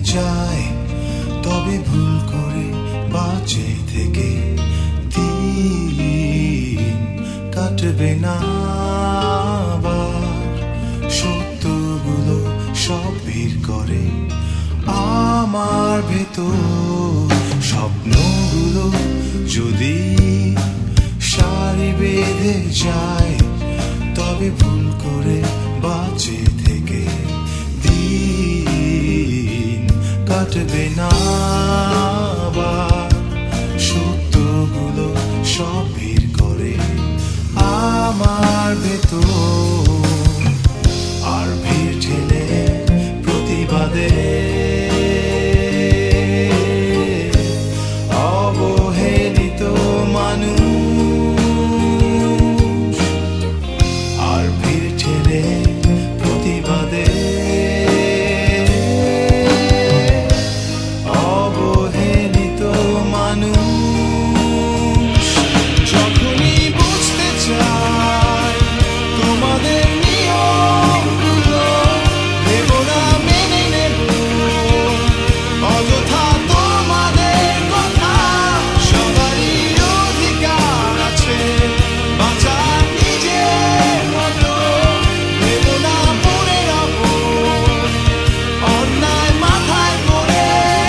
চায়, তবে ভুল করে বাঁচে থেকে দিন কাটবে না। আবার সত্যগুলো সব বের করে আমার ভেতর। স্বপ্নগুলো যদি সারি বেঁধে যায়, তবে ভুল করে বাঁচে থেকে দিন কাটবে না। আবার সত্যগুলো সব বের করে আমার ভেতর। আর ভিড় ঠেলে প্রতিবাদে অবহেলিত মানুষ। আর ভিড় ঠেলে প্রতিবাদে অবহেলিত মানুষ। যখনই বুঝতে চাই তোমাদের নিয়মগুলো, দেব না মেনে নেব অযথা তোমাদের কথা। সবারই অধিকার আছে বাঁচার নিজের মতো, দেব না পড়ে রব অন্যায় মাথায় করে।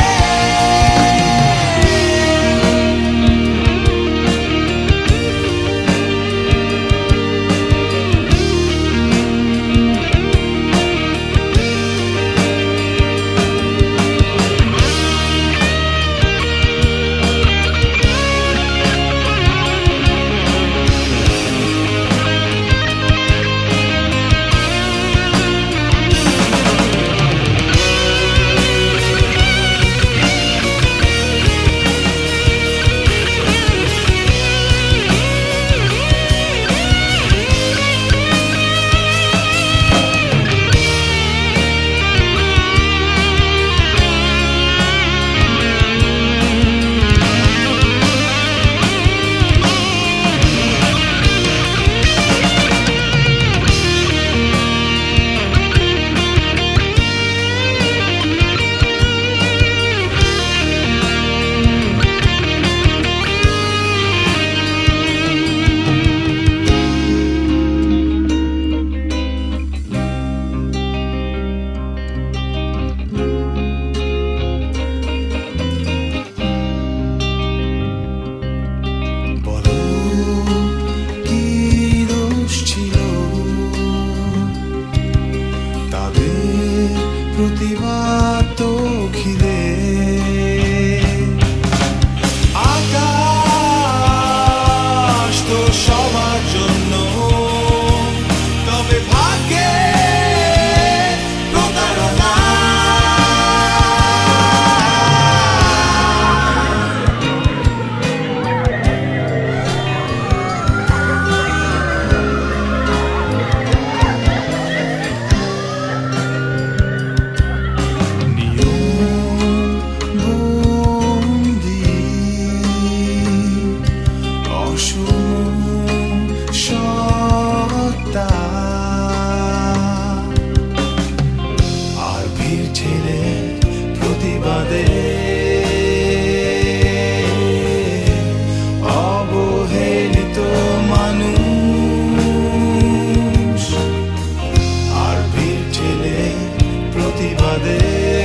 প্রতিবাদ তো খিদে, আকাশ তো সবার জন্য, তবে ভাগ্যে প্রতারণা। আর ভিড় ঠেলে প্রতিবাদে অবহেলিত মানুষ। আর ভিড় ঠেলে প্রতিবাদে